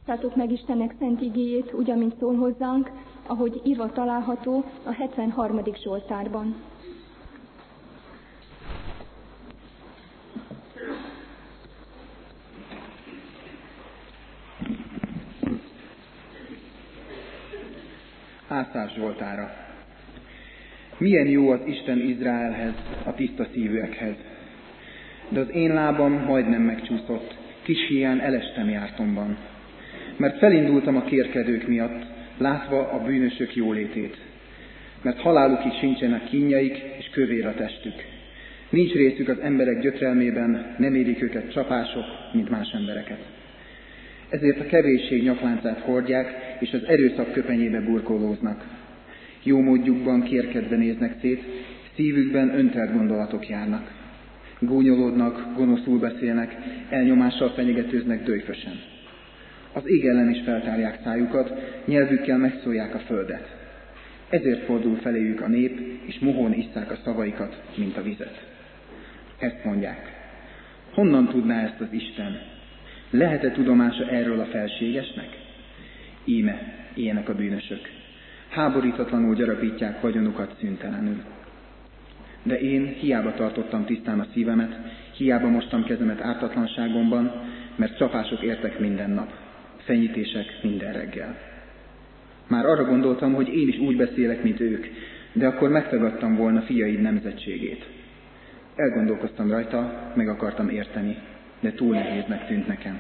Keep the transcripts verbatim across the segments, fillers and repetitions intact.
Hallgassátok meg Istennek szent igéjét, úgy, amint szól hozzánk, ahogy írva található a hetvenharmadik Zsoltárban. Ászás Zsoltára. Milyen jó az Isten Izraelhez, a tiszta szívűekhez. De az én lábam majdnem megcsúszott, kis híján elestem jártomban. Mert felindultam a kérkedők miatt, látva a bűnösök jólétét. Mert halálukig sincsenek kínjaik, és kövér a testük. Nincs részük az emberek gyötrelmében, nem érik őket csapások, mint más embereket. Ezért a kevésség nyakláncát hordják, és az erőszak köpenyébe burkolóznak. Jó módjukban kérkedve néznek szét, szívükben öntelt gondolatok járnak. Gúnyolódnak, gonoszul beszélnek, elnyomással fenyegetőznek döjfösen. Az ég ellen is feltárják szájukat, nyelvükkel megszólják a földet. Ezért fordul feléjük a nép, és mohón isszák a szavaikat, mint a vizet. Ezt mondják. Honnan tudná ezt az Isten? Lehet-e tudomása erről a felségesnek? Íme, ilyenek a bűnösök. Háborítatlanul gyarapítják vagyonukat szüntelenül. De én hiába tartottam tisztán a szívemet, hiába mostam kezemet ártatlanságomban, mert csapások értek minden nap, fenyítések minden reggel. Már arra gondoltam, hogy én is úgy beszélek, mint ők, de akkor megtagadtam volna fiaid nemzetségét. Elgondolkoztam rajta, meg akartam érteni, de túl nehéznek tűnt nekem.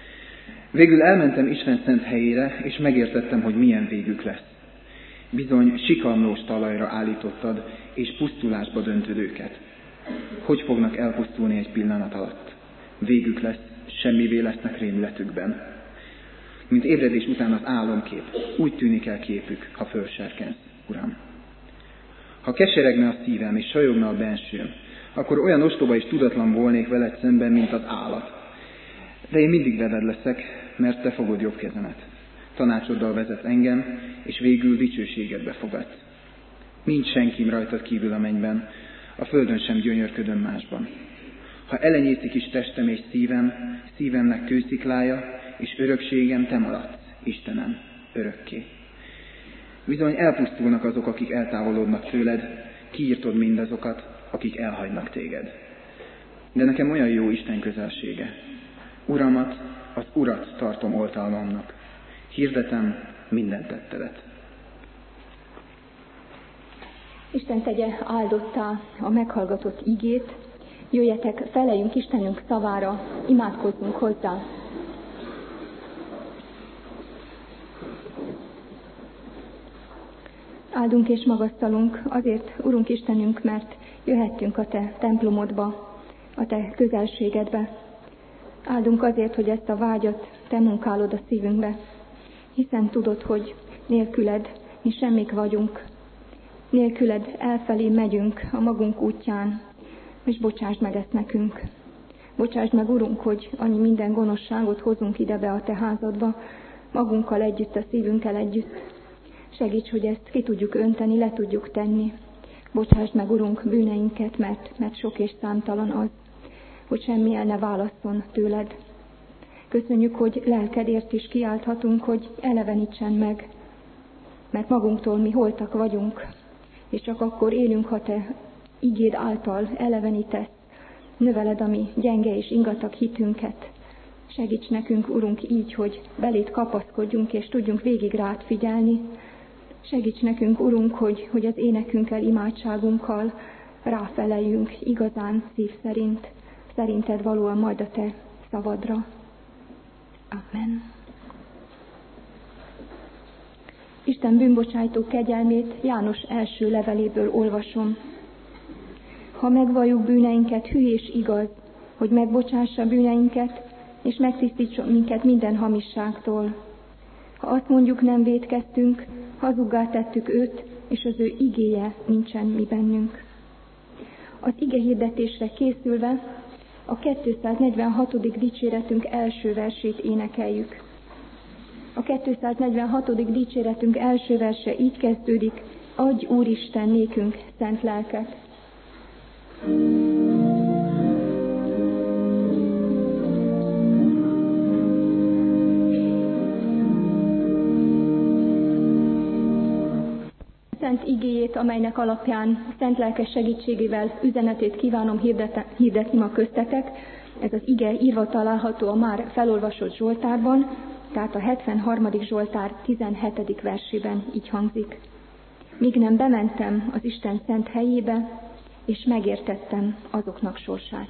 Végül elmentem Isten szent helyére, és megértettem, hogy milyen végük lesz. Bizony sikamlós talajra állítottad, és pusztulásba döntöd őket. Hogy fognak elpusztulni egy pillanat alatt? Végük lesz, semmivé lesznek rémületükben. Mint ébredés után az álomkép, úgy tűnik el képük, ha fölserkensz, Uram. Ha keseregne a szívem, és sajogna a bensőm, akkor olyan ostoba és tudatlan volnék veled szemben, mint az állat. De én mindig veled leszek, mert te fogod jobb kezemet. Tanácsoddal vezet engem, és végül dicsőségedbe fogadsz. Nincs senkim rajtad kívül a mennyben, a földön sem gyönyörködöm másban. Ha elenyészik is testem és szívem, szívemnek kősziklája, és örökségem te maradsz, Istenem, örökké. Bizony elpusztulnak azok, akik eltávolodnak tőled, kiírtod mindazokat, akik elhagynak téged. De nekem olyan jó Isten közelsége. Uramat, az Urat tartom oltalmamnak. Hirdetem minden tettedet. Isten tegye áldottá a meghallgatott igét, jöjjetek, feleljünk Istenünk szavára, imádkozzunk hozzá. Áldunk és magasztalunk azért, Urunk Istenünk, mert jöhettünk a Te templomodba, a Te közelségedbe. Áldunk azért, hogy ezt a vágyat Te munkálod a szívünkbe, hiszen tudod, hogy nélküled mi semmik vagyunk. Nélküled elfelé megyünk a magunk útján, és bocsásd meg ezt nekünk. Bocsásd meg, Urunk, hogy annyi minden gonoszságot hozunk ide be a Te házadba, magunkkal együtt, a szívünkkel együtt. Segíts, hogy ezt ki tudjuk önteni, le tudjuk tenni. Bocsásd meg, Urunk, bűneinket, mert, mert sok és számtalan az, hogy semmi el ne válasszon tőled. Köszönjük, hogy lelkedért is kiálthatunk, hogy elevenítsen meg, mert magunktól mi holtak vagyunk, és csak akkor élünk, ha Te igéd által elevenítesz, növeled a mi gyenge és ingatag hitünket. Segíts nekünk, Urunk, így, hogy beléd kapaszkodjunk, és tudjunk végig rád figyelni. Segíts nekünk, Urunk, hogy, hogy az énekünkkel, imádságunkkal ráfeleljünk igazán szív szerint, szerinted valóan majd a Te szavadra. Amen. Isten bűnbocsájtó kegyelmét János első leveléből olvasom. Ha megvalljuk bűneinket, hű és igaz, hogy megbocsássa bűneinket, és megtisztítson minket minden hamisságtól. Ha azt mondjuk, nem vétkeztünk, hazuggá tettük őt, és az ő igéje nincsen mi bennünk. Az ige hirdetésre készülve a kétszáznegyvenhatodik dicséretünk első versét énekeljük. A kétszáznegyvenhatodik dicséretünk első verse így kezdődik: adj Úristen nékünk szent lelket. szent igéjét, amelynek alapján szent lelke segítségével üzenetét kívánom hirdetni ma köztetek. Ez az ige írva található a már felolvasott Zsoltárban, tehát a hetvenharmadik Zsoltár tizenhetedik versében így hangzik. Míg nem bementem az Isten szent helyébe, és megértettem azoknak sorsát.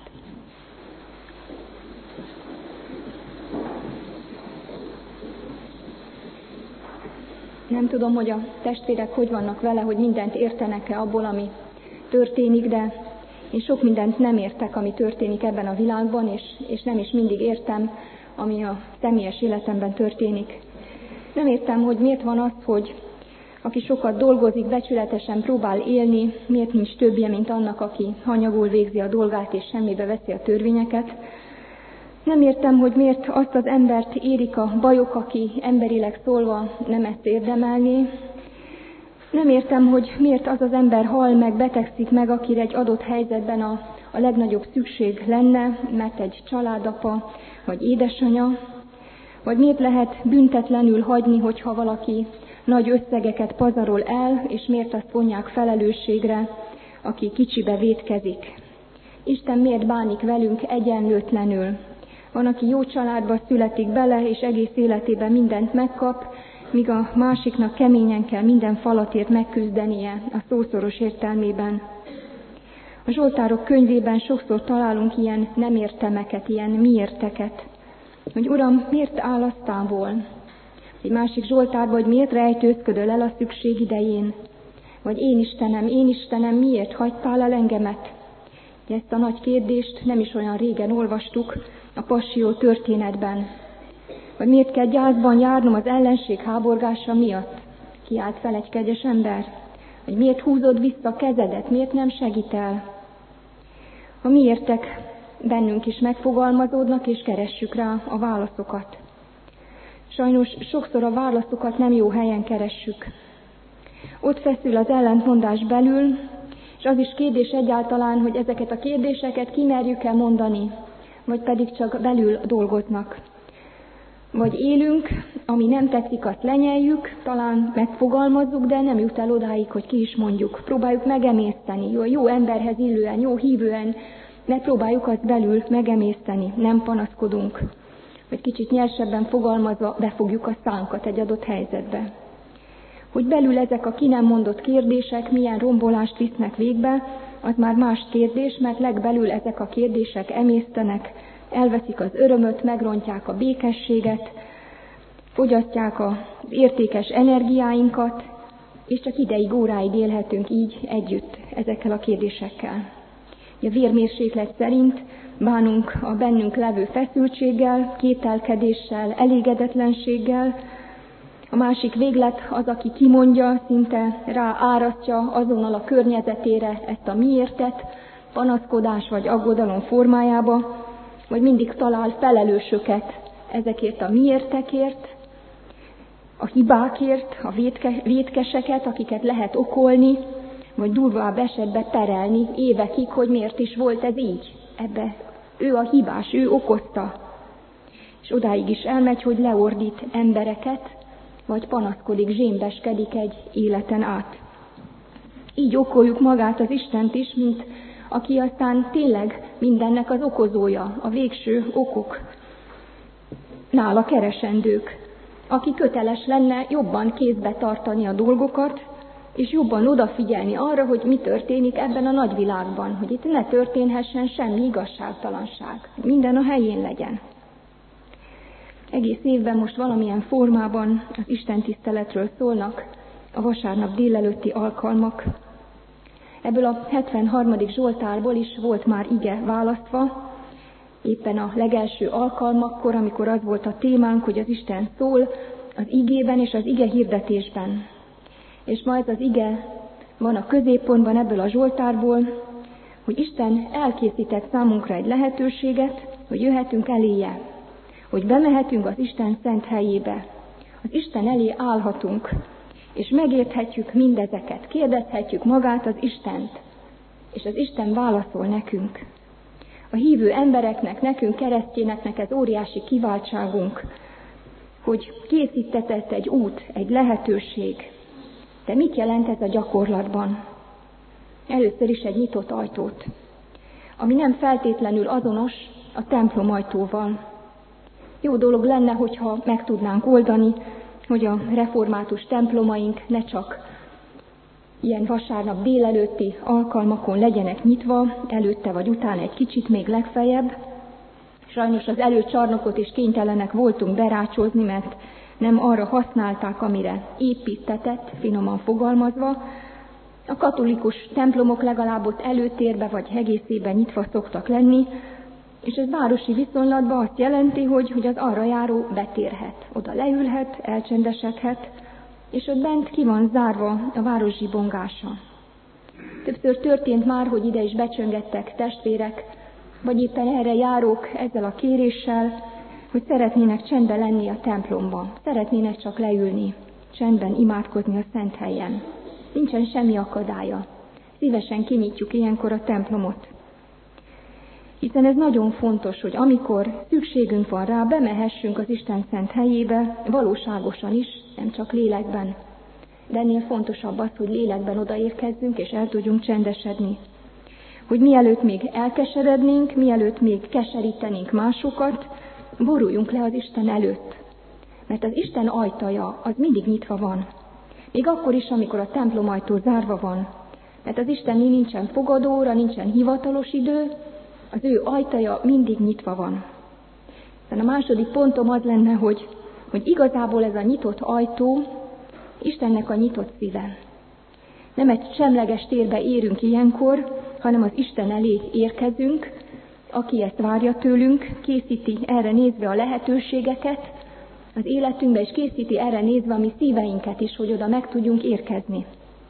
Nem tudom, hogy a testvérek hogy vannak vele, hogy mindent értenek-e abból, ami történik, de én sok mindent nem értek, ami történik ebben a világban, és, és nem is mindig értem, ami a személyes életemben történik. Nem értem, hogy miért van az, hogy aki sokat dolgozik, becsületesen próbál élni, miért nincs többje, mint annak, aki hanyagul végzi a dolgát és semmibe veszi a törvényeket. Nem értem, hogy miért azt az embert érik a bajok, aki emberileg szólva nem ezt érdemelné. Nem értem, hogy miért az az ember hal meg, betegszik meg, akire egy adott helyzetben a, a legnagyobb szükség lenne, mert egy családapa vagy édesanya, vagy miért lehet büntetlenül hagyni, hogyha valaki nagy összegeket pazarol el, és miért azt vonják felelősségre, aki kicsibe vétkezik. Isten miért bánik velünk egyenlőtlenül? Van, aki jó családba születik bele, és egész életében mindent megkap, míg a másiknak keményen kell minden falatért megküzdenie a szószoros értelmében. A Zsoltárok könyvében sokszor találunk ilyen nem értemeket, ilyen miérteket. Hogy Uram, miért állasz távol? Egy másik Zsoltárban, hogy miért rejtőzködöl el a szükség idején? Vagy én Istenem, én Istenem, miért hagytál el engemet? Ezt a nagy kérdést nem is olyan régen olvastuk a Passió történetben. Vagy miért kell gyászban járnom az ellenség háborgása miatt? Kiált fel egy kegyes ember. Vagy miért húzod vissza a kezedet, miért nem segítel? A miértek bennünk is megfogalmazódnak, és keressük rá a válaszokat. Sajnos sokszor a válaszokat nem jó helyen keressük. Ott feszül az ellentmondás belül, és az is kérdés egyáltalán, hogy ezeket a kérdéseket kimerjük-e mondani, vagy pedig csak belül dolgoznak. Vagy élünk, ami nem tetszik, azt lenyeljük, talán megfogalmazzuk, de nem jut el odáig, hogy ki is mondjuk. Próbáljuk megemészteni, jó, jó emberhez illően, jó hívően, ne próbáljuk azt belül megemészteni, nem panaszkodunk. Vagy kicsit nyersebben fogalmazva befogjuk a szánkat egy adott helyzetbe. Hogy belül ezek a ki nem mondott kérdések milyen rombolást visznek végbe, az már más kérdés, mert legbelül ezek a kérdések emésztenek, elveszik az örömöt, megrontják a békességet, fogyasztják az értékes energiáinkat, és csak ideig, óráig élhetünk így együtt ezekkel a kérdésekkel. A vérmérséklet szerint bánunk a bennünk levő feszültséggel, kételkedéssel, elégedetlenséggel. A másik véglet az, aki kimondja, szinte ráárasztja azonnal a környezetére ezt a miértet, panaszkodás vagy aggodalom formájába, vagy mindig talál felelősöket ezekért a miértekért, a hibákért, a vétke, vétkeseket, akiket lehet okolni, vagy durvább esetben perelni évekig, hogy miért is volt ez így. Ebbe ő a hibás, ő okozta. És odáig is elmegy, hogy leordít embereket, vagy panaszkodik, zsémbeskedik egy életen át. Így okoljuk magát az Istent is, mint aki aztán tényleg mindennek az okozója, a végső okok nála keresendők, aki köteles lenne jobban kézbe tartani a dolgokat, és jobban odafigyelni arra, hogy mi történik ebben a nagyvilágban, hogy itt ne történhessen semmi igazságtalanság, hogy minden a helyén legyen. Egész évben most valamilyen formában az istentiszteletről szólnak a vasárnap délelőtti alkalmak. Ebből a hetvenharmadik Zsoltárból is volt már ige választva, éppen a legelső alkalmakkor, amikor az volt a témánk, hogy az Isten szól az igében és az ige hirdetésben. És ma ez az ige van a középpontban ebből a Zsoltárból, hogy Isten elkészített számunkra egy lehetőséget, hogy jöhetünk eléje, hogy bemehetünk az Isten szent helyébe, az Isten elé állhatunk, és megérthetjük mindezeket, kérdezhetjük magát az Istent, és az Isten válaszol nekünk. A hívő embereknek, nekünk keresztényeknek ez óriási kiváltságunk, hogy készítetett egy út, egy lehetőség, De mit jelent ez a gyakorlatban? Először is egy nyitott ajtót, ami nem feltétlenül azonos a templom ajtóval. Jó dolog lenne, hogyha meg tudnánk oldani, hogy a református templomaink ne csak ilyen vasárnap délelőtti alkalmakon legyenek nyitva, előtte vagy utána egy kicsit még legfeljebb. Sajnos az előcsarnokot is kénytelenek voltunk berácsozni, mert nem arra használták, amire építetett, finoman fogalmazva. A katolikus templomok legalább ott előtérbe vagy egészében nyitva szoktak lenni, és ez városi viszonylatban azt jelenti, hogy, hogy az arra járó betérhet, oda leülhet, elcsendesedhet, és ott bent ki van zárva a város zsibongása. Többször történt már, hogy ide is becsöngettek testvérek, vagy éppen erre járók ezzel a kéréssel, hogy szeretnének csendben lenni a templomban, szeretnének csak leülni, csendben imádkozni a szent helyen. Nincsen semmi akadálya. Szívesen kinyitjuk ilyenkor a templomot. Hiszen ez nagyon fontos, hogy amikor szükségünk van rá, bemehessünk az Isten szent helyébe, valóságosan is, nem csak lélekben. De ennél fontosabb az, hogy lélekben odaérkezzünk, és el tudjunk csendesedni. Hogy mielőtt még elkeserednénk, mielőtt még keserítenénk másokat, boruljunk le az Isten előtt. Mert az Isten ajtaja az mindig nyitva van. Még akkor is, amikor a templom ajtó zárva van. Mert az Istennél nincsen fogadóra, nincsen hivatalos idő, az ő ajtaja mindig nyitva van. A második pontom az lenne, hogy, hogy igazából ez a nyitott ajtó Istennek a nyitott szíve. Nem egy semleges térbe érünk ilyenkor, hanem az Isten elé érkezünk, aki ezt várja tőlünk, készíti erre nézve a lehetőségeket az életünkbe, és készíti erre nézve a mi szíveinket is, hogy oda meg tudjunk érkezni.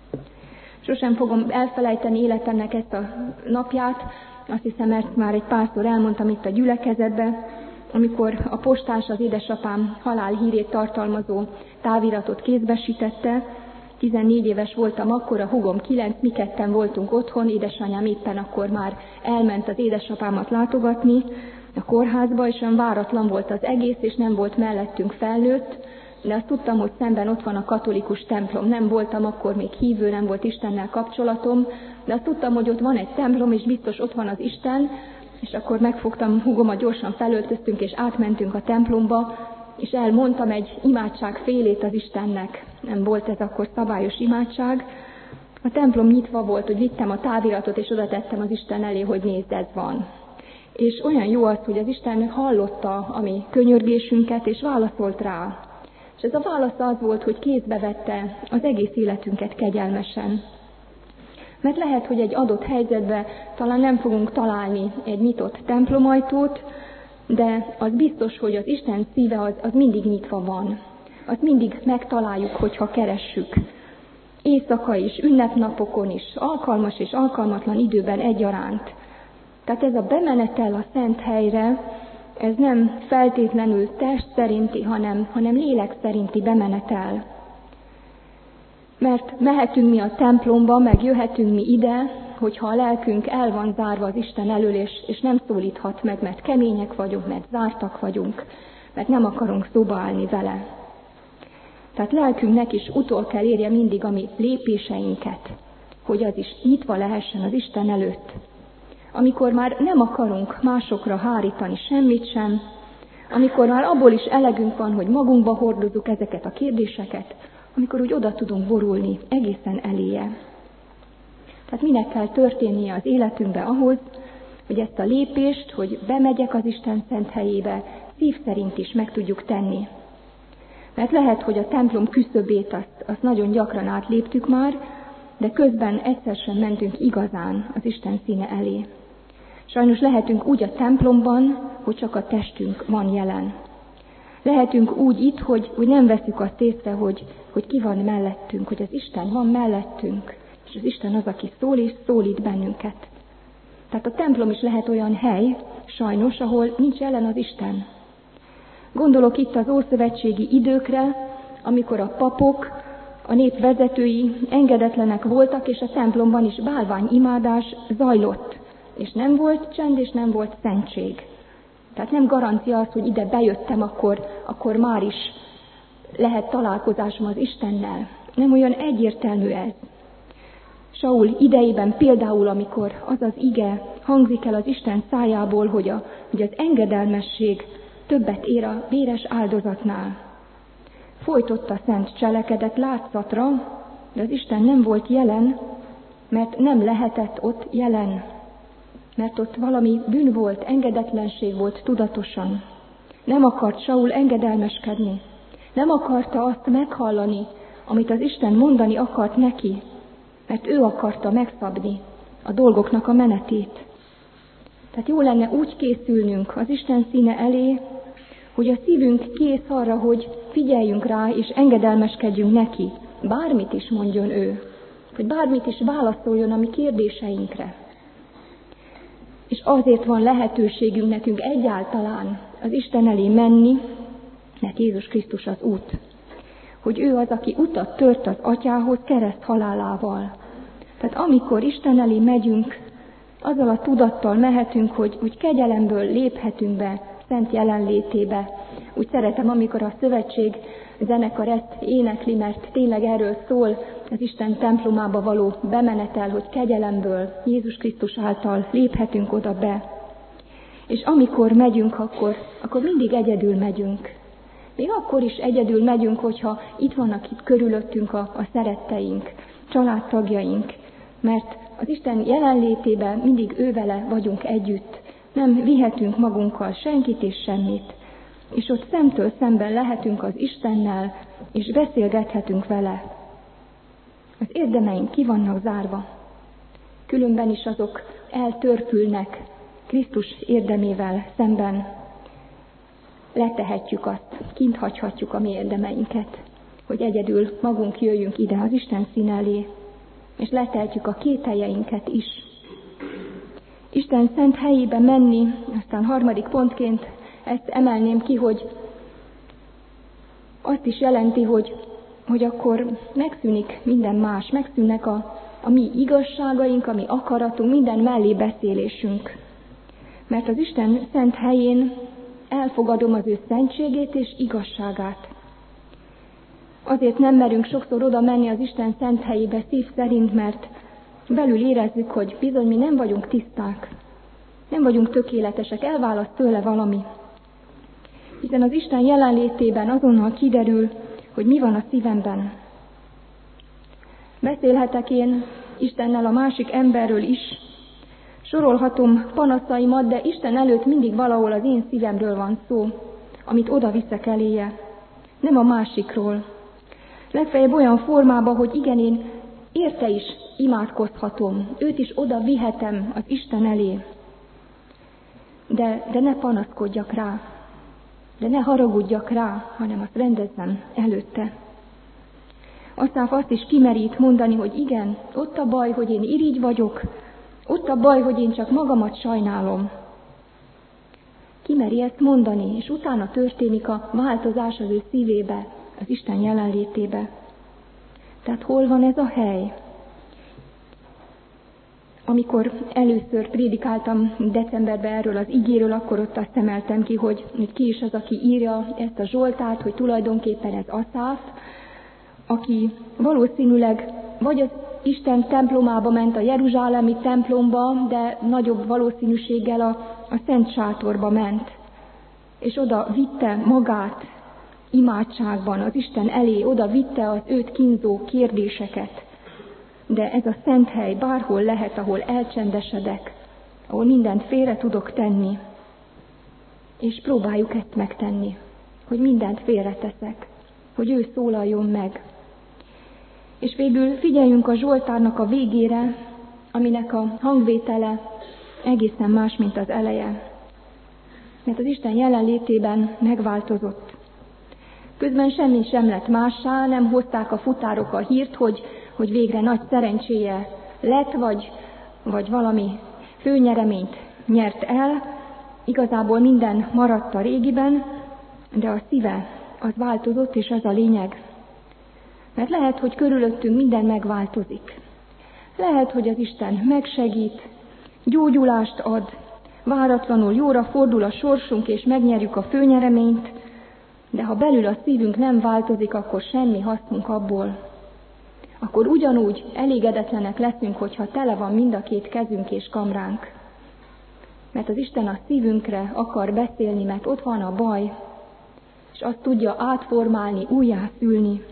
Sosem fogom elfelejteni életemnek ezt a napját, azt hiszem, mert már egy párszor elmondtam itt a gyülekezetbe, amikor a postás az édesapám halálhírét tartalmazó táviratot kézbesítette. tizennégy éves voltam akkor, a húgom kilenc, mi ketten voltunk otthon, édesanyám éppen akkor már elment az édesapámat látogatni a kórházba, és olyan váratlan volt az egész, és nem volt mellettünk felnőtt, de azt tudtam, hogy szemben ott van a katolikus templom. Nem voltam akkor még hívő, nem volt Istennel kapcsolatom, de azt tudtam, hogy ott van egy templom, és biztos ott van az Isten, és akkor megfogtam húgomat, gyorsan felöltöztünk, és átmentünk a templomba, és elmondtam egy imádság félét az Istennek. Nem volt ez akkor szabályos imádság. A templom nyitva volt, hogy vittem a táviratot, és oda tettem az Isten elé, hogy nézd, ez van. És olyan jó az, hogy az Isten hallotta a mi könyörgésünket, és válaszolt rá. És ez a válasz az volt, hogy kézbe vette az egész életünket kegyelmesen. Mert lehet, hogy egy adott helyzetben talán nem fogunk találni egy nyitott templomajtót, de az biztos, hogy az Isten szíve az, az mindig nyitva van. Azt mindig megtaláljuk, hogyha keressük. Éjszaka is, ünnepnapokon is, alkalmas és alkalmatlan időben egyaránt. Tehát ez a bemenetel a szent helyre, ez nem feltétlenül test szerinti, hanem, hanem lélek szerinti bemenetel. Mert mehetünk mi a templomba, meg jöhetünk mi ide, hogyha a lelkünk el van zárva az Isten elől, és, és nem szólíthat meg, mert kemények vagyunk, mert zártak vagyunk, mert nem akarunk szóba állni vele. Tehát lelkünknek is utol kell érje mindig a mi lépéseinket, hogy az is nyitva lehessen az Isten előtt. Amikor már nem akarunk másokra hárítani semmit sem, amikor már abból is elegünk van, hogy magunkba hordozzuk ezeket a kérdéseket, amikor úgy oda tudunk borulni egészen eléje. Tehát minek kell történnie az életünkbe ahhoz, hogy ezt a lépést, hogy bemegyek az Isten szent helyébe, szív szerint is meg tudjuk tenni. Mert lehet, hogy a templom küszöbét azt, azt nagyon gyakran átléptük már, de közben egyszer sem mentünk igazán az Isten színe elé. Sajnos lehetünk úgy a templomban, hogy csak a testünk van jelen. Lehetünk úgy itt, hogy, hogy nem veszük azt észre, hogy, hogy ki van mellettünk, hogy az Isten van mellettünk, és az Isten az, aki szól és szólít bennünket. Tehát a templom is lehet olyan hely, sajnos, ahol nincs jelen az Isten. Gondolok itt az ószövetségi időkre, amikor a papok, a nép vezetői engedetlenek voltak, és a templomban is bálványimádás zajlott, és nem volt csend, és nem volt szentség. Tehát nem garancia az, hogy ide bejöttem, akkor, akkor már is lehet találkozásom az Istennel. Nem olyan egyértelmű ez. Saul idejében például, amikor az az ige hangzik el az Isten szájából, hogy, a, hogy az engedelmesség többet ér a véres áldozatnál. Folytotta szent cselekedet látszatra, de az Isten nem volt jelen, mert nem lehetett ott jelen. Mert ott valami bűn volt, engedetlenség volt tudatosan. Nem akart Saul engedelmeskedni. Nem akarta azt meghallani, amit az Isten mondani akart neki, mert ő akarta megszabni a dolgoknak a menetét. Tehát jó lenne úgy készülnünk az Isten színe elé, hogy a szívünk kész arra, hogy figyeljünk rá és engedelmeskedjünk neki, bármit is mondjon ő, hogy bármit is válaszoljon a mi kérdéseinkre. És azért van lehetőségünk nekünk egyáltalán az Isten elé menni, mert Jézus Krisztus az út. Hogy ő az, aki utat tört az Atyához kereszt halálával. Tehát amikor Isten elé megyünk, azzal a tudattal mehetünk, hogy úgy kegyelemből léphetünk be szent jelenlétébe. Úgy szeretem, amikor a szövetség zenekar ezt énekli, mert tényleg erről szól az Isten templomába való bemenetel, hogy kegyelemből Jézus Krisztus által léphetünk oda be. És amikor megyünk, akkor, akkor mindig egyedül megyünk. Még akkor is egyedül megyünk, hogyha itt vannak itt körülöttünk a, a szeretteink, családtagjaink, mert az Isten jelenlétében mindig ővele vagyunk együtt. Nem vihetünk magunkkal senkit és semmit, és ott szemtől szemben lehetünk az Istennel, és beszélgethetünk vele. Az érdemeink ki vannak zárva, különben is azok eltörpülnek Krisztus érdemével szemben. Letehetjük azt, kint hagyhatjuk a mi érdemeinket, hogy egyedül magunk jöjjünk ide az Isten szín elé, és letehetjük a kételjeinket is. Isten szent helyébe menni, aztán harmadik pontként ezt emelném ki, hogy azt is jelenti, hogy, hogy akkor megszűnik minden más, megszűnnek a, a mi igazságaink, a mi akaratunk, minden mellé beszélésünk. Mert az Isten szent helyén elfogadom az ő szentségét és igazságát. Azért nem merünk sokszor oda menni az Isten szent helyébe szív szerint, mert belül érezzük, hogy bizony mi nem vagyunk tiszták, nem vagyunk tökéletesek, elválaszt tőle valami. Hiszen az Isten jelenlétében azonnal kiderül, hogy mi van a szívemben. Beszélhetek én Istennel a másik emberről is, sorolhatom panaszaimat, de Isten előtt mindig valahol az én szívemről van szó, amit oda viszek eléje, nem a másikról. Legfeljebb olyan formában, hogy igen, én érte is imádkozhatom, őt is oda vihetem az Isten elé. De, de ne panaszkodjak rá, de ne haragudjak rá, hanem azt rendezzem előtte. Aztán azt is kimerít mondani, hogy igen, ott a baj, hogy én irigy vagyok, ott a baj, hogy én csak magamat sajnálom. Kimeri ezt mondani, és utána történik a változás az ő szívébe, az Isten jelenlétébe. Tehát hol van ez a hely? Amikor először prédikáltam decemberben erről az igéről, akkor ott azt emeltem ki, hogy ki is az, aki írja ezt a Zsoltárt, hogy tulajdonképpen ez Aszáf, aki valószínűleg vagy az Isten templomába ment, a jeruzsálemi templomba, de nagyobb valószínűséggel a, a Szent Sátorba ment. És oda vitte magát imádságban az Isten elé, oda vitte az őt kínzó kérdéseket. De ez a szent hely bárhol lehet, ahol elcsendesedek, ahol mindent félre tudok tenni. És próbáljuk ezt megtenni, hogy mindent félreteszek, hogy ő szólaljon meg. És végül figyeljünk a Zsoltárnak a végére, aminek a hangvétele egészen más, mint az eleje. Mert az Isten jelenlétében megváltozott. Közben semmi sem lett mássá, nem hozták a futárok a hírt, hogy, hogy végre nagy szerencséje lett, vagy, vagy valami főnyereményt nyert el. Igazából minden maradt a régiben, de a szíve az változott, és ez a lényeg. Mert lehet, hogy körülöttünk minden megváltozik. Lehet, hogy az Isten megsegít, gyógyulást ad, váratlanul jóra fordul a sorsunk, és megnyerjük a főnyereményt, de ha belül a szívünk nem változik, akkor semmi hasznunk abból. akkor ugyanúgy elégedetlenek leszünk, hogyha tele van mind a két kezünk és kamránk. Mert az Isten a szívünkre akar beszélni, mert ott van a baj, és azt tudja átformálni, újjászülni.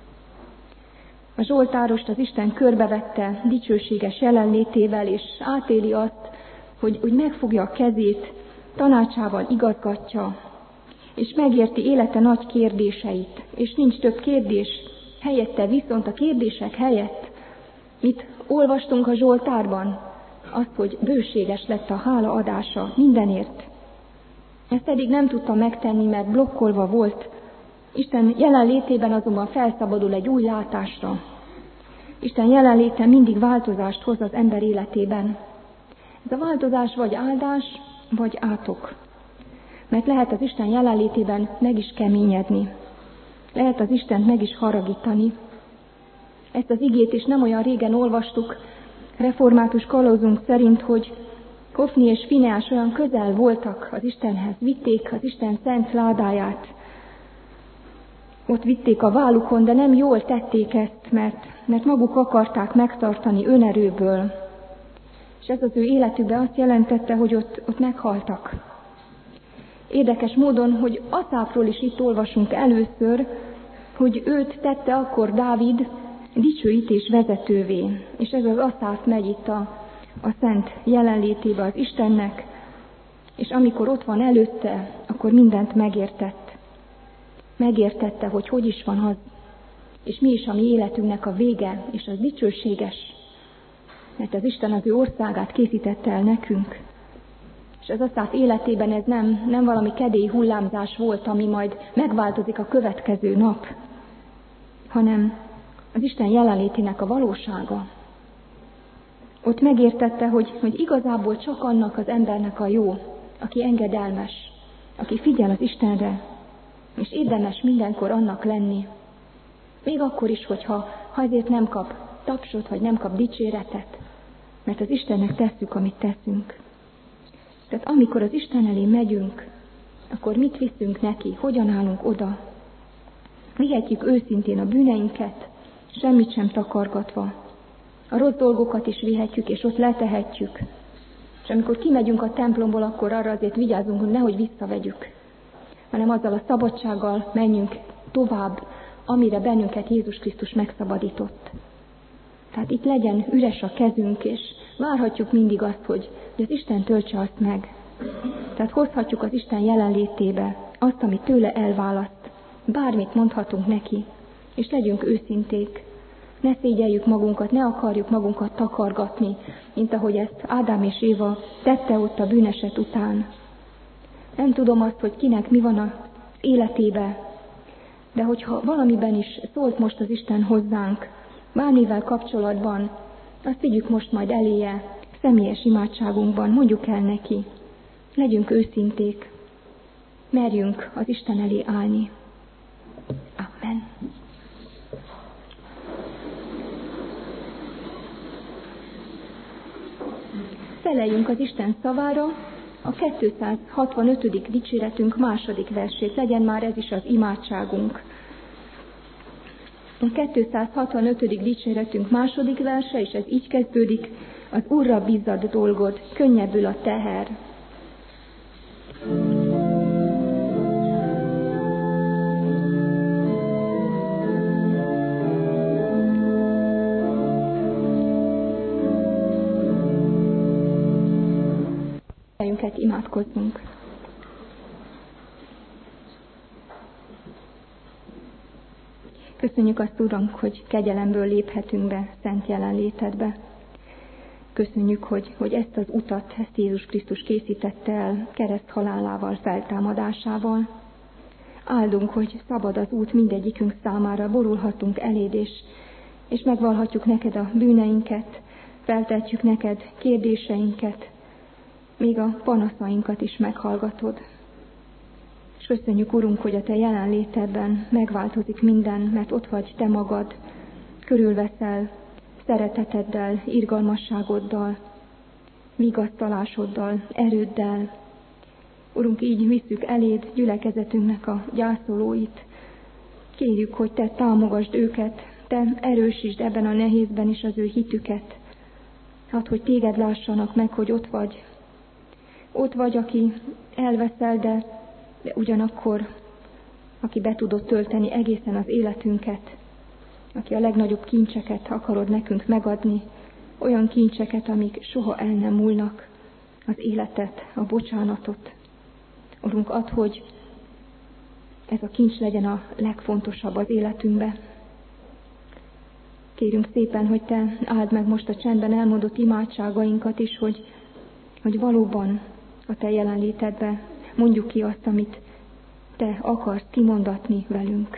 A Zsoltárost az Isten körbevette dicsőséges jelenlétével, és átéli azt, hogy, hogy megfogja a kezét, tanácsával igazgatja, és megérti élete nagy kérdéseit, és nincs több kérdés, helyette viszont a kérdések helyett, mit olvastunk a Zsoltárban, azt, hogy bőséges lett a hálaadása mindenért. Ezt eddig nem tudta megtenni, mert blokkolva volt. Isten jelenlétében azonban felszabadul egy új látásra. Isten jelenléte mindig változást hoz az ember életében. Ez a változás vagy áldás, vagy átok. Mert lehet az Isten jelenlétében meg is keményedni. Lehet az Istent meg is haragítani. Ezt az igét is nem olyan régen olvastuk, református kalauzunk szerint, hogy Hofni és Fineás olyan közel voltak az Istenhez, vitték az Isten szent ládáját. Ott vitték a vállukon, de nem jól tették ezt, mert, mert maguk akarták megtartani önerőből. És ez az ő életükben azt jelentette, hogy ott, ott meghaltak. Érdekes módon, hogy Aszáfról is itt olvasunk először, hogy őt tette akkor Dávid dicsőítés vezetővé. És ez az Aszáf megy itt a, a szent jelenlétébe az Istennek, és amikor ott van előtte, akkor mindent megértett. Megértette, hogy hogy is van az, és mi is a mi életünknek a vége, és az dicsőséges, mert az Isten az ő országát készítette el nekünk. És az Aszáf életében ez nem, nem valami kedély hullámzás volt, ami majd megváltozik a következő nap, hanem az Isten jelenlétének a valósága. Ott megértette, hogy, hogy igazából csak annak az embernek a jó, aki engedelmes, aki figyel az Istenre, és érdemes mindenkor annak lenni. Még akkor is, hogyha ha ezért nem kap tapsot, vagy nem kap dicséretet, mert az Istennek tesszük, amit teszünk. Tehát amikor az Isten elé megyünk, akkor mit viszünk neki, hogyan állunk oda? Vihetjük őszintén a bűneinket, semmit sem takargatva. A rossz dolgokat is vihetjük, és ott letehetjük. És amikor kimegyünk a templomból, akkor arra azért vigyázzunk, hogy nehogy visszavegyük, hanem azzal a szabadsággal menjünk tovább, amire bennünket Jézus Krisztus megszabadított. Tehát itt legyen üres a kezünk, és várhatjuk mindig azt, hogy az Isten töltse azt meg. Tehát hozhatjuk az Isten jelenlétébe azt, amit tőle elválaszt. Bármit mondhatunk neki, és legyünk őszinték. Ne szégyeljük magunkat, ne akarjuk magunkat takargatni, mint ahogy ezt Ádám és Éva tette ott a bűneset után. Nem tudom azt, hogy kinek mi van az életébe, de hogyha valamiben is szólt most az Isten hozzánk, bármivel kapcsolatban, azt vigyük most majd eléje, személyes imádságunkban, mondjuk el neki. Legyünk őszinték, merjünk az Isten elé állni. Amen. Feleljünk az Isten szavára a kétszázhatvanötödik dicséretünk második versét. Legyen már ez is az imádságunk. A kétszázhatvanötödik dicséretünk második verse, és ez így kezdődik: az Úrra bízzad dolgod, könnyebbül a teher. Fejünket imádkozzunk. Köszönjük azt, Urunk, hogy kegyelemből léphetünk be szent jelenlétedbe. Köszönjük, hogy, hogy ezt az utat, ezt Jézus Krisztus készítette el kereszt halálával, feltámadásával. Áldunk, hogy szabad az út mindegyikünk számára, borulhatunk eléd, és, és megvallhatjuk neked a bűneinket, feltehetjük neked kérdéseinket, még a panaszainkat is meghallgatod. És köszönjük, Urunk, hogy a te jelenlétedben megváltozik minden, mert ott vagy te magad, körülveszel szereteteddel, irgalmasságoddal, vigasztalásoddal, erőddel. Urunk, így visszük eléd gyülekezetünknek a gyászolóit. Kérjük, hogy te támogasd őket, Te erősítsd ebben a nehézben is az ő hitüket. Hát, hogy téged lássanak meg, hogy ott vagy. Ott vagy, aki elveszel, de, de ugyanakkor, aki be tudod tölteni egészen az életünket, aki a legnagyobb kincseket akarod nekünk megadni, olyan kincseket, amik soha el nem múlnak, az életet, a bocsánatot. Urunk, add, hogy ez a kincs legyen a legfontosabb az életünkbe. Kérünk szépen, hogy Te áld meg most a csendben elmondott imádságainkat is, hogy, hogy valóban a Te jelenlétedbe mondjuk ki azt, amit Te akarsz kimondatni velünk.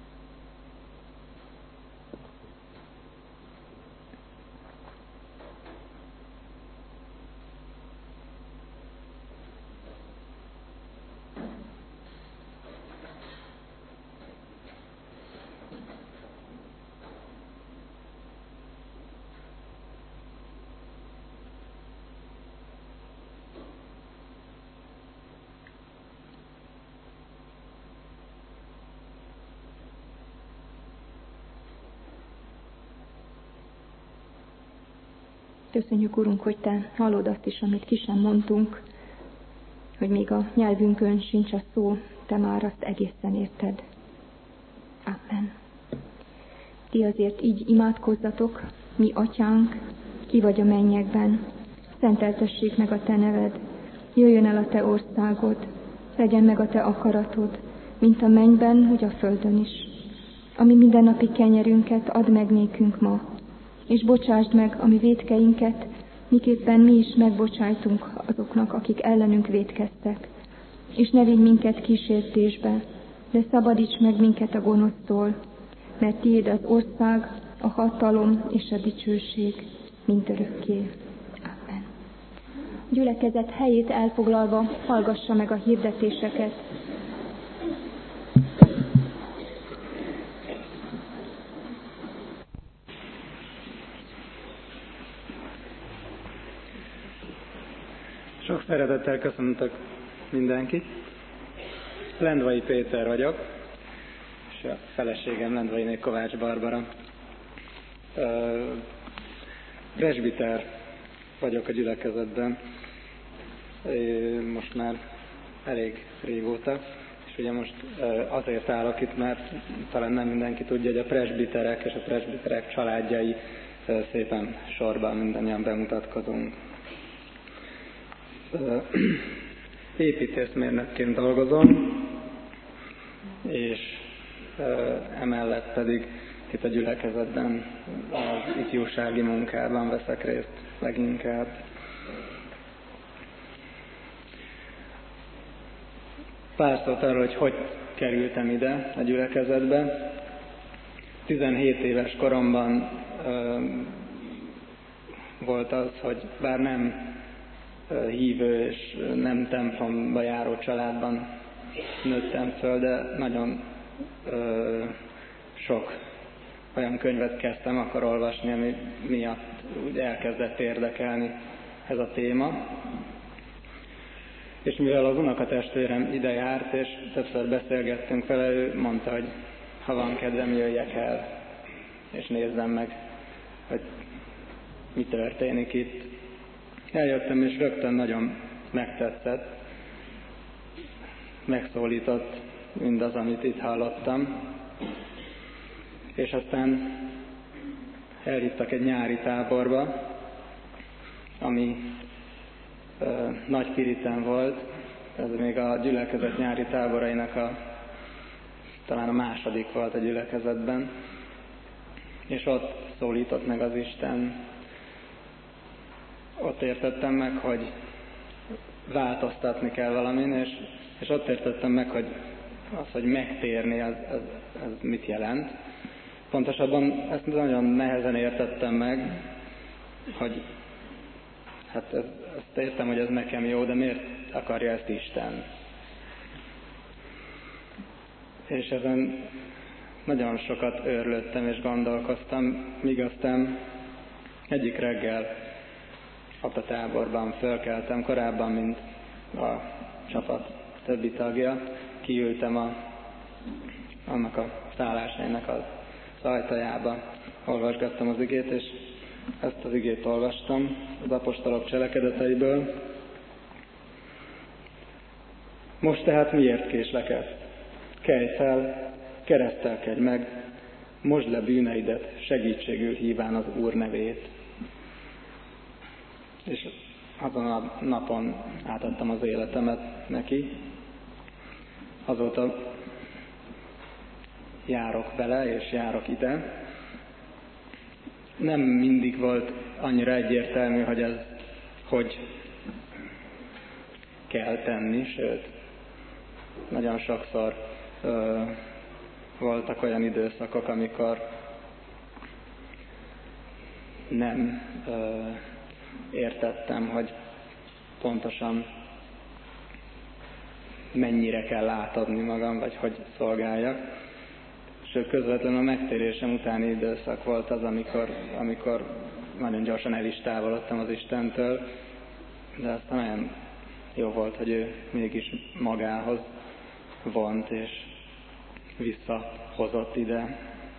Köszönjük, Urunk, hogy Te hallod azt is, amit ki sem mondtunk, hogy még a nyelvünkön sincs a szó, Te már azt egészen érted. Amen. Ti azért így imádkozzatok, mi Atyánk, ki vagy a mennyekben, szenteltessék meg a Te neved, jöjjön el a Te országod, legyen meg a Te akaratod, mint a mennyben, úgy a földön is. Ami mindennapi kenyerünket add meg nékünk ma, és bocsásd meg a mi vétkeinket, miképpen mi is megbocsájtunk azoknak, akik ellenünk vétkeztek. És ne vigy minket kísértésbe, de szabadíts meg minket a gonosztól, mert tiéd az ország, a hatalom és a dicsőség mindörökké. Amen. Gyülekezet helyét elfoglalva hallgassa meg a hirdetéseket. Sok szeretettel köszöntök mindenkit. Lendvai Péter vagyok, és a feleségem Lendvainé Kovács Barbara. Presbiter vagyok a gyülekezetben, most már elég régóta, és ugye most azért állok itt, mert talán nem mindenki tudja, hogy a presbiterek és a presbiterek családjai szépen sorban mindannyian bemutatkozunk. Építészmérnökként dolgozom, és emellett pedig itt a gyülekezetben az ifjúsági munkában veszek részt leginkább. Pár szót arról, hogy hogy kerültem ide a gyülekezetbe. tizenhét éves koromban volt az, hogy bár nem hívő és nem templomba járó családban nőttem föl, de nagyon ö, sok olyan könyvet kezdtem akkor olvasni, ami miatt úgy elkezdett érdekelni ez a téma. És mivel az unokatestvérem ide járt, és többször beszélgettünk vele, ő mondta, hogy ha van kedvem, jöjjek el, és nézzem meg, hogy mi történik itt. Eljöttem, és rögtön nagyon megtetszett, megszólított mindaz, amit itt hallottam. És aztán elhívtak egy nyári táborba, ami ö, Nagypiriten volt. Ez még a gyülekezet nyári táborainak a, talán a második volt a gyülekezetben. És ott szólított meg az Isten. Ott értettem meg, hogy változtatni kell valamin, és, és ott értettem meg, hogy az, hogy megtérni, az, az, az mit jelent. Pontosabban ezt nagyon nehezen értettem meg, hogy hát ez, ezt értem, hogy ez nekem jó, de miért akarja ezt Isten? És ezen nagyon sokat őrlődtem és gondolkoztam, míg aztán egyik reggel ott a táborban fölkeltem, korábban, mint a csapat többi tagja, kiültem a, annak a szállásainak az ajtajába olvasgattam az igét, és ezt az igét olvastam az apostolok cselekedeteiből. Most tehát miért késlekedsz? Kelj fel, keresztelkedj meg, mosd le bűneidet, segítségül híván az Úr nevét. És azon a napon átadtam az életemet neki. Azóta járok vele, és járok ide. Nem mindig volt annyira egyértelmű, hogy ez hogy kell tenni, sőt, nagyon sokszor ö, voltak olyan időszakok, amikor nem ö, értettem, hogy pontosan mennyire kell átadni magam, vagy hogy szolgáljak. Sőt, közvetlenül a megtérésem utáni időszak volt az, amikor, amikor nagyon gyorsan el is távolodtam az Istentől, de aztán nagyon jó volt, hogy ő mégis magához vont és visszahozott ide.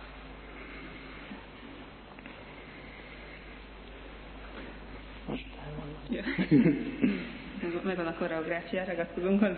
Most ja. Megvan a koreográfia, ragaszkodunk hozzá.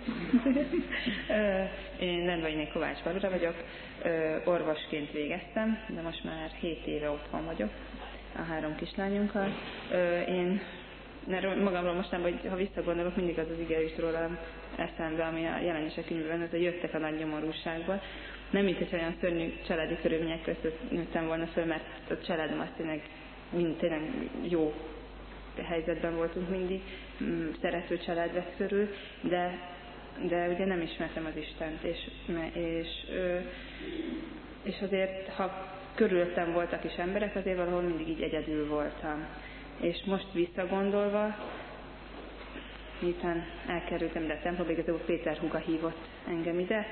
Én Lendvai Kovács Barbara vagyok, orvosként végeztem, de most már hét éve otthon vagyok a három kislányunkkal. Én magamról mostanában, hogy ha visszagondolok, mindig az az ige is rólam eszembe, ami a Jelenések könyvében, ez a jöttek a nagy nyomorúságból. Nem mint, hogy olyan szörnyű családi körülmények között nőttem volna föl, mert a családom azt tényleg, mind tényleg jó helyzetben voltunk mindig, szerető család vett körül, de, de ugye nem ismertem az Istent, és, és, és azért, ha körülöttem voltak is emberek, azért valahol mindig így egyedül voltam. És most visszagondolva, miután elkerültem ide a templomba, igazából Péter húga hívott engem ide,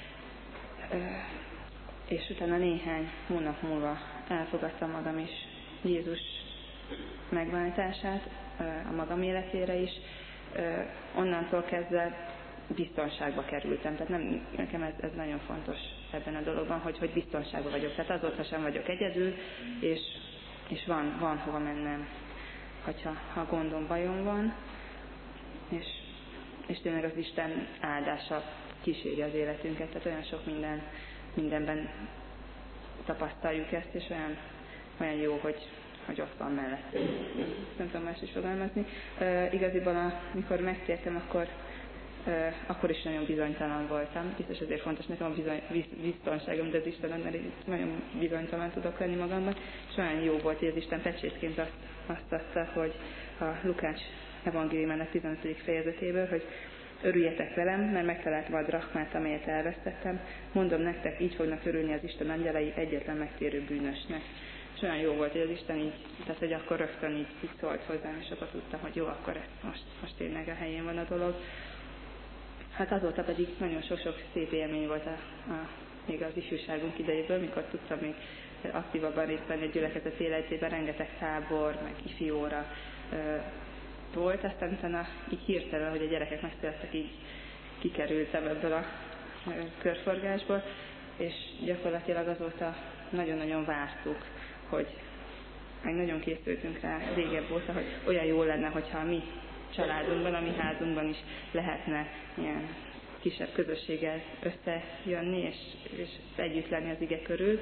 és utána néhány hónap múlva elfogadtam magam is Jézus megváltását a magam életére is. Onnantól kezdve biztonságba kerültem. Tehát nem, nekem ez, ez nagyon fontos ebben a dologban, hogy, hogy biztonságban vagyok. Tehát azóta sem vagyok egyedül, és, és van, van hova mennem, hogyha ha gondom, bajom van, és, és tényleg az Isten áldása kíséri az életünket. Tehát olyan sok minden, mindenben tapasztaljuk ezt, és olyan, olyan jó, hogy hogy ott van mellettünk. Nem tudom más is fogalmazni. Uh, igaziból, amikor megtértem, akkor, uh, akkor is nagyon bizonytalan voltam. Biztos ezért fontos nekem a bizony, biztonságom, de az Istenem, mert nagyon bizonytalan tudok lenni magamban. És olyan jó volt, hogy az Isten pecsétként azt, azt adta, hogy a Lukács evangéliumának tizenötödik fejezetéből, hogy örüljetek velem, mert megtaláltam a drachmát, amelyet elvesztettem. Mondom nektek, így fognak örülni az Isten angyalai egyetlen megtérő bűnösnek. És olyan jó volt, hogy az Isten így, tehát hogy akkor rögtön így, így szólt hozzám, és akkor tudtam, hogy jó, akkor ez most, most tényleg a helyén van a dolog. Hát azóta pedig nagyon sok-sok szép élmény volt a, a, még az ifjúságunk idejéből, mikor tudtam még aktívabban részt venni a gyülekezet életében, rengeteg tábor, meg ifjóra e, volt, aztán utána így hirtelen, hogy a gyerekek megszülettek, így kikerültem ebből a körforgásból, és gyakorlatilag azóta nagyon-nagyon vártuk, hogy meg nagyon készültünk rá régebb óta, hogy olyan jó lenne, hogyha a mi családunkban, a mi házunkban is lehetne ilyen kisebb közösséggel összejönni, és, és együtt lenni az ige körül.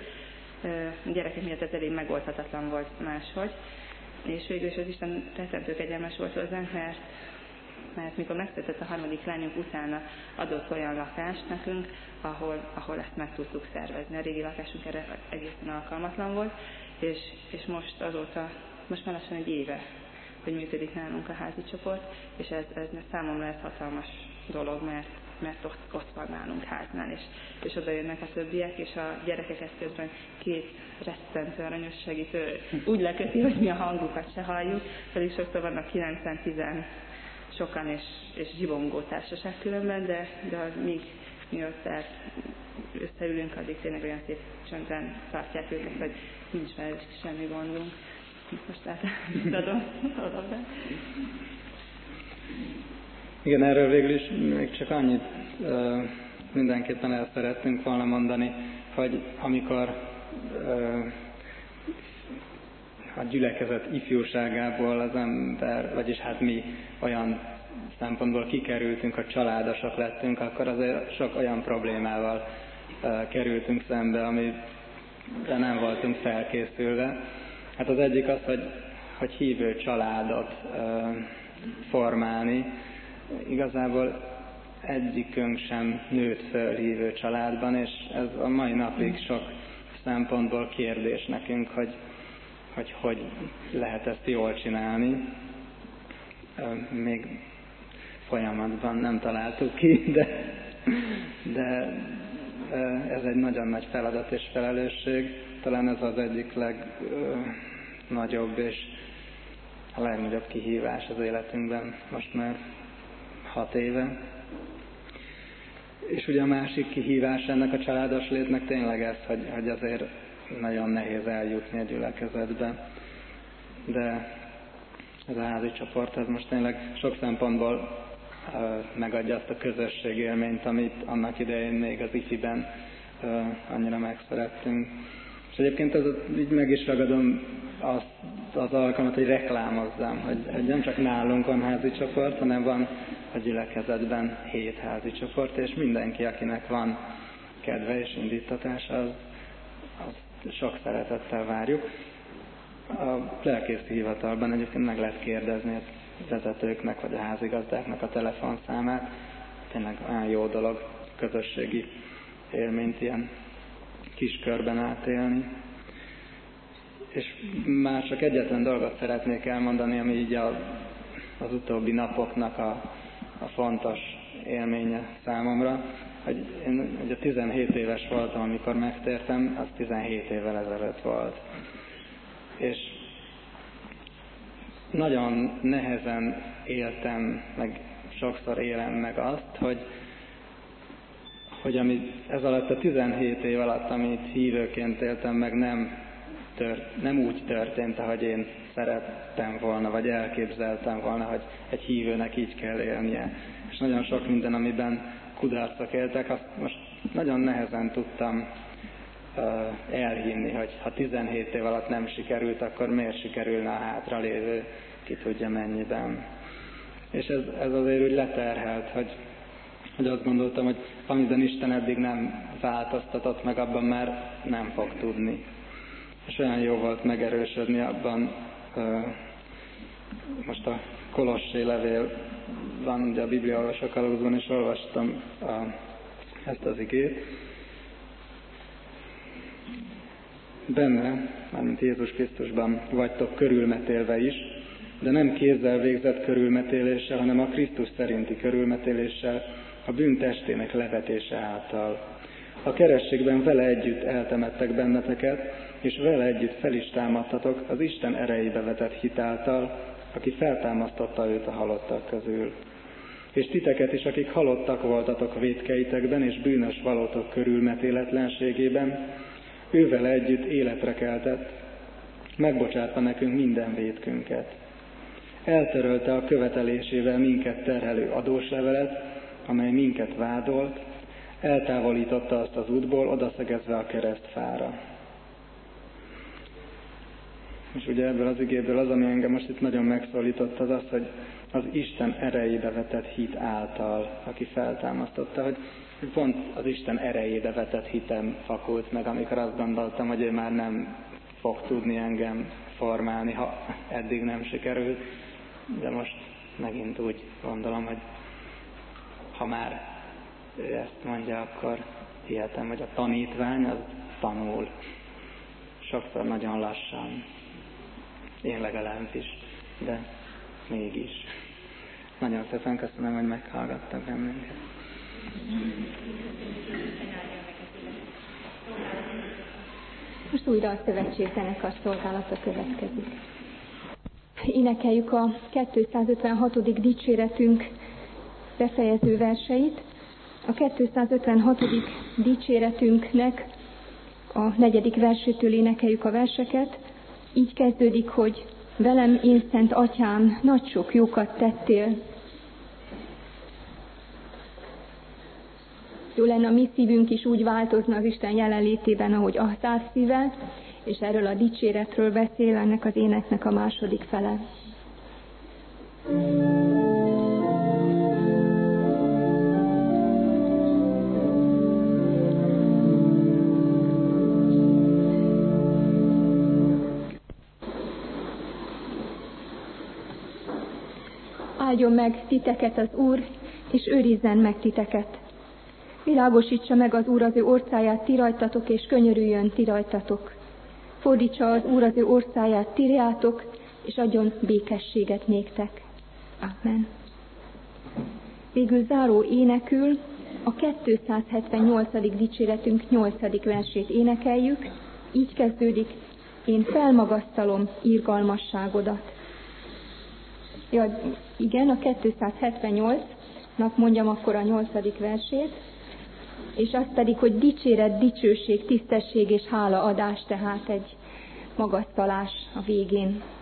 A gyerekek miatt ez elég megoldhatatlan volt máshogy, és végül is az Isten rettentő kegyelmes volt hozzánk, mert, mert mikor megszületett a harmadik lányunk, utána adott olyan lakást nekünk, ahol, ahol ezt meg tudtuk szervezni. A régi lakásunk erre egészen alkalmatlan volt, és, és most azóta, most már lassan egy éve, hogy működik nálunk a házi csoport, és ez, ez számomra ez hatalmas dolog, mert, mert ott, ott van nálunk háznál, és, és oda jönnek a többiek, és a gyerekeket közben két rettentő aranyos segítő úgy leköti, hogy mi a hangukat se halljuk, pedig sokszor vannak kilencven-tíz sokan, és, és zsibongó társaság különben, de, de míg mi ott összeülünk, addig tényleg olyan szép csöndben tartják őket, hogy nincs velük semmi gondunk. Most átadom oda. Igen, erről végül is még csak annyit uh, mindenképpen el szerettünk volna mondani, hogy amikor a gyülekezet ifjúságából az ember, vagyis hát mi olyan szempontból kikerültünk, a családosak lettünk, akkor azért sok olyan problémával kerültünk szembe, amire nem voltunk felkészülve. Hát az egyik az, hogy, hogy hívő családot formálni. Igazából egyikünk sem nőtt föl hívő családban, és ez a mai napig sok szempontból kérdés nekünk, hogy hogy hogy lehet ezt jól csinálni. Még folyamatban nem találtuk ki, de, de ez egy nagyon nagy feladat és felelősség. Talán ez az egyik legnagyobb és a legnagyobb kihívás az életünkben most már hat éve. És ugye a másik kihívás ennek a családos létnek tényleg ez, hogy, hogy azért nagyon nehéz eljutni a gyülekezetbe. De ez a házi csoport, ez most tényleg sok szempontból uh, megadja azt a közösségélményt, amit annak idején még az ifiben uh, annyira megszerettünk. És egyébként ez, így meg is ragadom azt az alkalmat, hogy reklámozzam, hogy, hogy nem csak nálunk van házi csoport, hanem van a gyülekezetben hét házi csoport, és mindenki, akinek van kedve és indítatása, az, az sok szeretettel várjuk. A lelkészi hivatalban egyébként meg lehet kérdezni a vezetőknek vagy a házigazdáknak a telefonszámát. Tényleg olyan jó dolog közösségi élményt ilyen kis körben átélni. És már csak egyetlen dolgot szeretnék elmondani, ami így a, az utóbbi napoknak a, a fontos élménye számomra, hogy én ugye tizenhét éves voltam, amikor megtértem, az tizenhét évvel ezelőtt volt. És nagyon nehezen éltem, meg sokszor élem meg azt, hogy, hogy ami ez alatt a tizenhét év alatt, amit hívőként éltem meg, nem, tört, nem úgy történt, ahogy én szerettem volna, vagy elképzeltem volna, hogy egy hívőnek így kell élnie. És nagyon sok minden, amiben kudarcok éltek, azt most nagyon nehezen tudtam uh, elhinni, hogy ha tizenhét év alatt nem sikerült, akkor miért sikerülne a hátralévő, ki tudja mennyiben. És ez, ez azért úgy leterhelt, hogy, hogy azt gondoltam, hogy amiben Isten eddig nem változtatott meg, abban már nem fog tudni. És olyan jó volt megerősödni abban, uh, most a Kolossé levél van ugye a Bibliaolvasó kalózban, és olvastam a, ezt az igét. Benne, mármint Jézus Krisztusban vagytok körülmetélve is, de nem kézzel végzett körülmetéléssel, hanem a Krisztus szerinti körülmetéléssel, a bűn testének levetése által. A kerességben vele együtt eltemettek benneteket, és vele együtt fel is támadtatok az Isten erejébe vetett hit által, aki feltámasztotta őt a halottak közül. És titeket is, akik halottak voltatok vétkeitekben és bűnös valótok körülmetéletlenségében, ővele együtt életre keltett, megbocsátva nekünk minden vétkünket. Eltörölte a követelésével minket terhelő adóslevelet, amely minket vádolt, eltávolította azt az útból, odaszegezve a keresztfára. És ugye ebből az igéből az, ami engem most itt nagyon megszólított, az az, hogy az Isten erejébe vetett hit által, aki feltámasztotta, hogy pont az Isten erejébe vetett hitem fakult meg, amikor azt gondoltam, hogy ő már nem fog tudni engem formálni, ha eddig nem sikerült. De most megint úgy gondolom, hogy ha már ő ezt mondja, akkor hihetem, hogy a tanítvány az tanul. Sokszor nagyon lassan. Én legalábbis, de mégis. Nagyon szépen köszönöm, hogy meghallgattak bennünket. Most újra a szövetség zenekar szolgálata következik. Énekeljük a kétszázötvenhatodik dicséretünk befejező verseit. A kétszázötvenhatodik dicséretünknek a negyedik versétől énekeljük a verseket. Így kezdődik, hogy velem, én szent atyám, nagy sok jókat tettél. Jó lenne, a mi szívünk is úgy változna az Isten jelenlétében, ahogy Aszáf szíve, és erről a dicséretről beszél ennek az éneknek a második fele. Áldjon meg titeket az Úr, és őrizzen meg titeket. Világosítsa meg az Úr az ő orcáját ti rajtatok, és könyörüljön ti rajtatok. Fordítsa az Úr az ő orcáját ti reátok, és adjon békességet néktek. Amen. Végül záró énekül a kétszázhetvennyolcadik dicséretünk nyolcadik versét énekeljük. Így kezdődik: én felmagasztalom irgalmasságodat. Ja, igen, a kétszázhetvennyolcnak mondjam akkor a nyolcadik versét, és az pedig, hogy dicséret, dicsőség, tisztesség és hálaadás, tehát egy magasztalás a végén.